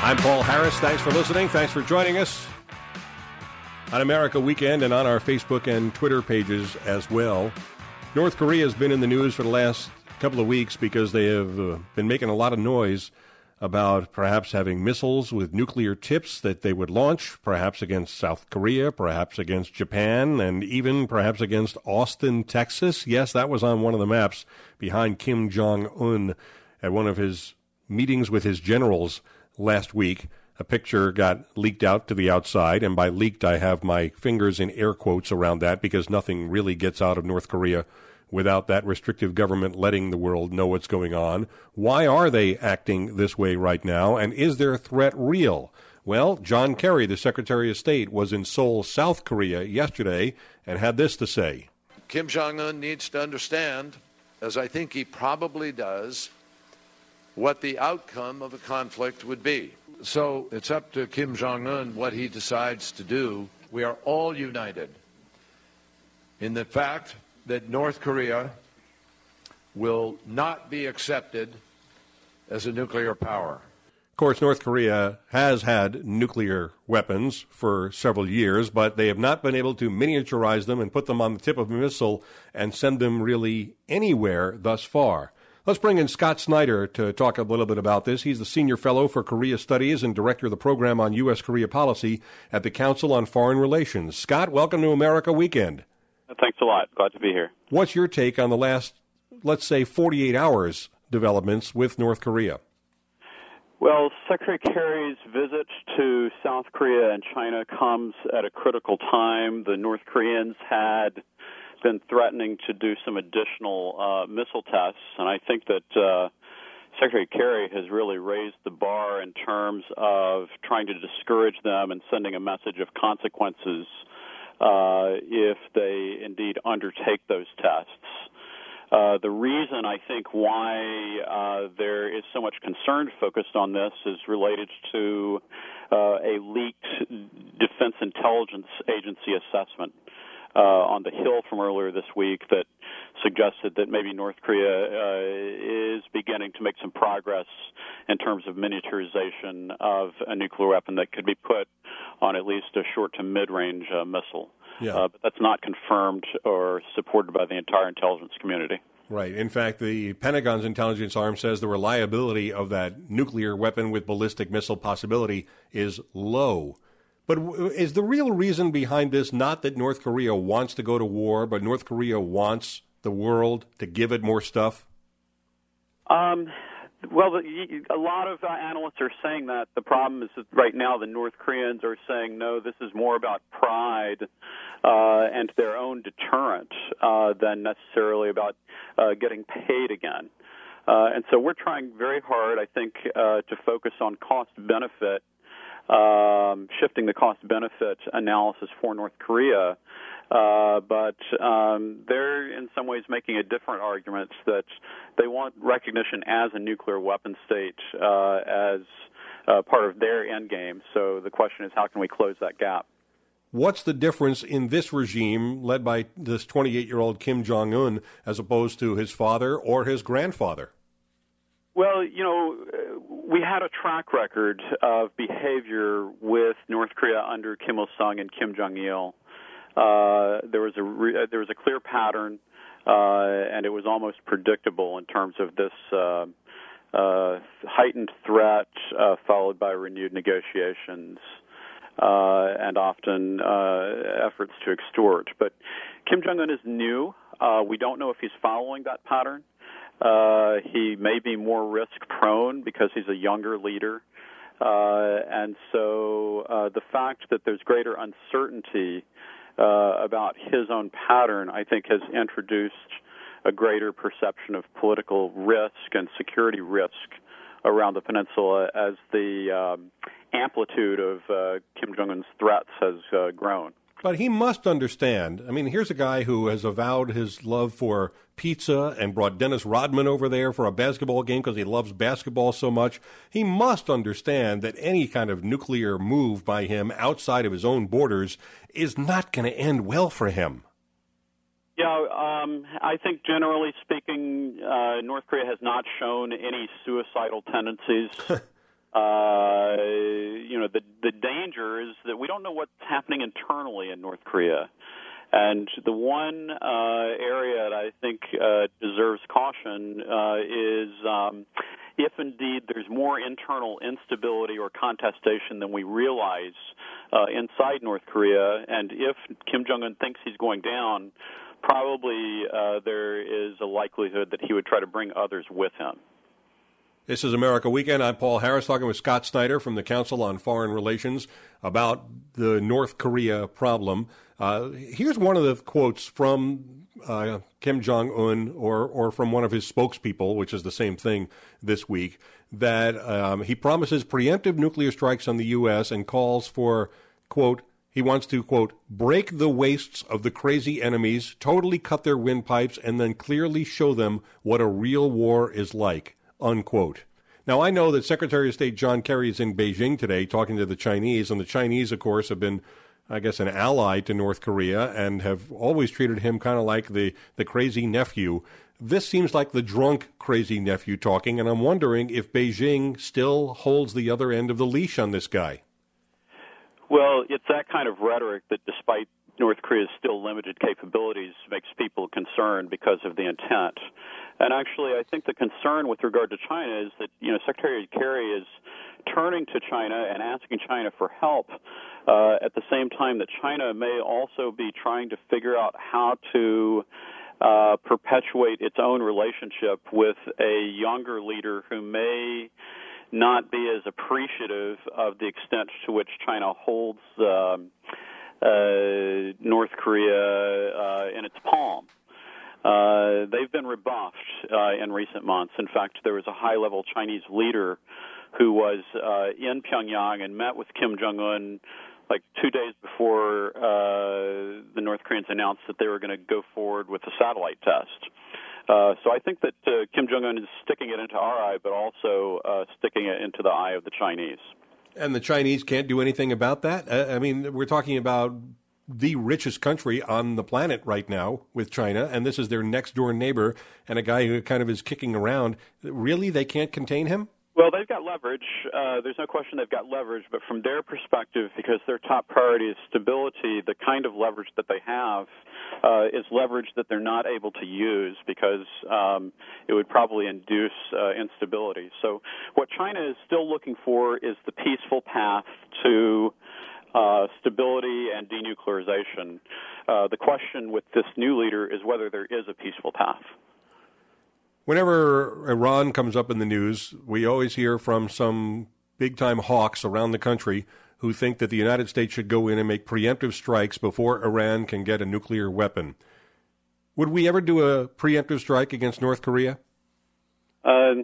I'm Paul Harris. Thanks for listening. Thanks for joining us on America Weekend and on our Facebook and Twitter pages as well. North Korea has been in the news for the last couple of weeks because they have been making a lot of noise about perhaps having missiles with nuclear tips that they would launch, perhaps against South Korea, perhaps against Japan, and even perhaps against Austin, Texas. Yes, that was on one of the maps behind Kim Jong-un at one of his meetings with his generals last week. A picture got leaked out to the outside, and by leaked I have my fingers in air quotes around that because nothing really gets out of North Korea without that restrictive government letting the world know what's going on. Why are they acting this way right now, and is their threat real? Well, John Kerry, the Secretary of State, was in Seoul, South Korea yesterday and had this to say. Kim Jong-un needs to understand, as I think he probably does, what the outcome of a conflict would be. So it's up to Kim Jong-un what he decides to do. We are all united in the fact that North Korea will not be accepted as a nuclear power. Of course, North Korea has had nuclear weapons for several years, but they have not been able to miniaturize them and put them on the tip of a missile and send them really anywhere thus far. Let's bring in Scott Snyder to talk a little bit about this. He's the Senior Fellow for Korea Studies and Director of the Program on U.S.-Korea Policy at the Council on Foreign Relations. Scott, welcome to America Weekend. Thanks a lot. Glad to be here. What's your take on the last, let's say, 48 hours developments with North Korea? Well, Secretary Kerry's visit to South Korea and China comes at a critical time. The North Koreans had been threatening to do some additional missile tests, and I think that Secretary Kerry has really raised the bar in terms of trying to discourage them and sending a message of consequences if they indeed undertake those tests. The reason I think why there is so much concern focused on this is related to a leaked Defense Intelligence Agency assessment on the Hill from earlier this week that suggested that maybe North Korea is beginning to make some progress in terms of miniaturization of a nuclear weapon that could be put on at least a short to mid-range missile. Yeah. But that's not confirmed or supported by the entire intelligence community. Right. In fact, the Pentagon's intelligence arm says the reliability of that nuclear weapon with ballistic missile possibility is low. But is the real reason behind this not that North Korea wants to go to war, but North Korea wants the world to give it more stuff? Well, a lot of analysts are saying that. The problem is that right now the North Koreans are saying, no, this is more about pride and their own deterrent than necessarily about getting paid again. And so we're trying very hard, I think, to focus on cost-benefit, shifting the cost-benefit analysis for North Korea. But they're in some ways making a different argument that they want recognition as a nuclear weapon state as part of their end game. So the question is, how can we close that gap? What's the difference in this regime led by this 28-year-old Kim Jong-un as opposed to his father or his grandfather? Well, you know, we had a track record of behavior with North Korea under Kim Il-sung and Kim Jong-il. There was a clear pattern, and it was almost predictable in terms of this heightened threat followed by renewed negotiations and often efforts to extort. But Kim Jong-un is new. We don't know if he's following that pattern. He may be more risk-prone because he's a younger leader. And so the fact that there's greater uncertainty about his own pattern, I think, has introduced a greater perception of political risk and security risk around the peninsula as the amplitude of Kim Jong-un's threats has grown. But he must understand. I mean, here's a guy who has avowed his love for pizza and brought Dennis Rodman over there for a basketball game because he loves basketball so much. He must understand that any kind of nuclear move by him outside of his own borders is not going to end well for him. Yeah, I think generally speaking, North Korea has not shown any suicidal tendencies. The danger is that we don't know what's happening internally in North Korea. And the one area that I think deserves caution is if indeed there's more internal instability or contestation than we realize inside North Korea, and if Kim Jong-un thinks he's going down, probably there is a likelihood that he would try to bring others with him. This is America Weekend. I'm Paul Harris, talking with Scott Snyder from the Council on Foreign Relations about the North Korea problem. Here's one of the quotes from Kim Jong-un or from one of his spokespeople, which is the same thing this week, that he promises preemptive nuclear strikes on the U.S. and calls for, quote, he wants to, quote, break the waists of the crazy enemies, totally cut their windpipes, and then clearly show them what a real war is like, unquote. Now, I know that Secretary of State John Kerry is in Beijing today talking to the Chinese, and the Chinese, of course, have been, I guess, an ally to North Korea and have always treated him kind of like the crazy nephew. This seems like the drunk crazy nephew talking, and I'm wondering if Beijing still holds the other end of the leash on this guy. Well, it's that kind of rhetoric that, despite North Korea's still limited capabilities, makes people concerned because of the intent. And actually, I think the concern with regard to China is that, Secretary Kerry is turning to China and asking China for help at the same time that China may also be trying to figure out how to perpetuate its own relationship with a younger leader who may not be as appreciative of the extent to which China holds North Korea in its palm. They've been rebuffed in recent months. In fact, there was a high-level Chinese leader who was in Pyongyang and met with Kim Jong-un like 2 days before the North Koreans announced that they were going to go forward with the satellite test. So I think that Kim Jong-un is sticking it into our eye, but also sticking it into the eye of the Chinese. And the Chinese can't do anything about that? I mean, we're talking about the richest country on the planet right now with China, and this is their next-door neighbor and a guy who kind of is kicking around. Really, they can't contain him? Well, they've got leverage. There's no question they've got leverage, but from their perspective, because their top priority is stability, the kind of leverage that they have is leverage that they're not able to use because it would probably induce instability. So what China is still looking for is the peaceful path to stability and denuclearization. The question with this new leader is whether there is a peaceful path. Whenever Iran comes up in the news, we always hear from some big-time hawks around the country who think that the United States should go in and make preemptive strikes before Iran can get a nuclear weapon. Would we ever do a preemptive strike against North Korea? I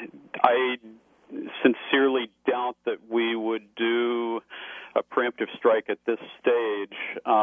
sincerely doubt that we would do a preemptive strike at this stage.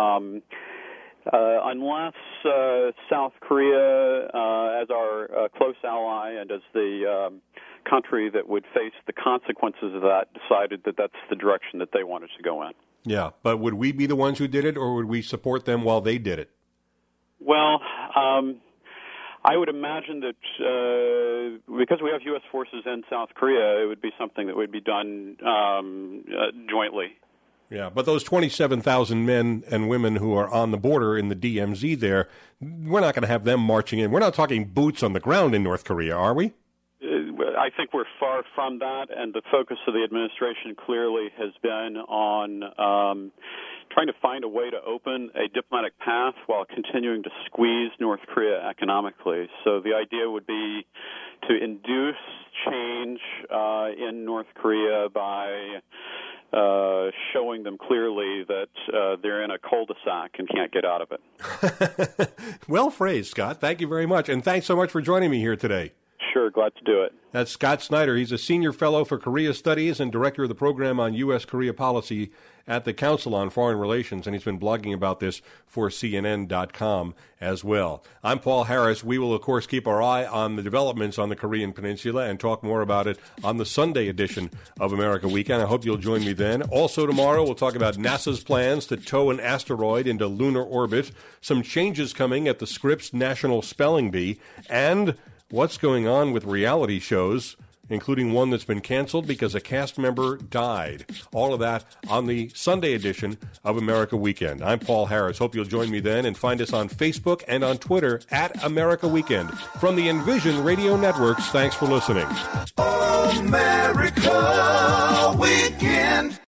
Unless South Korea, as our close ally and as the country that would face the consequences of that, decided that that's the direction that they wanted to go in. Yeah, but would we be the ones who did it, or would we support them while they did it? Well, I would imagine that because we have U.S. forces in South Korea, it would be something that would be done jointly. Yeah, but those 27,000 men and women who are on the border in the DMZ there, we're not going to have them marching in. We're not talking boots on the ground in North Korea, are we? I think we're far from that, and the focus of the administration clearly has been on trying to find a way to open a diplomatic path while continuing to squeeze North Korea economically. So the idea would be to induce change in North Korea by showing them clearly that they're in a cul-de-sac and can't get out of it. Well phrased, Scott. Thank you very much. And thanks so much for joining me here today. Sure, glad to do it. That's Scott Snyder. He's a senior fellow for Korea Studies and director of the program on U.S.-Korea policy at the Council on Foreign Relations, and he's been blogging about this for CNN.com as well. I'm Paul Harris. We will, of course, keep our eye on the developments on the Korean Peninsula and talk more about it on the Sunday edition of America Weekend. I hope you'll join me then. Also tomorrow, we'll talk about NASA's plans to tow an asteroid into lunar orbit, some changes coming at the Scripps National Spelling Bee, and what's going on with reality shows including one that's been canceled because a cast member died. All of that on the Sunday edition of America Weekend. I'm Paul Harris. Hope you'll join me then and find us on Facebook and on Twitter at America Weekend. From the Envision Radio Networks, thanks for listening. America Weekend.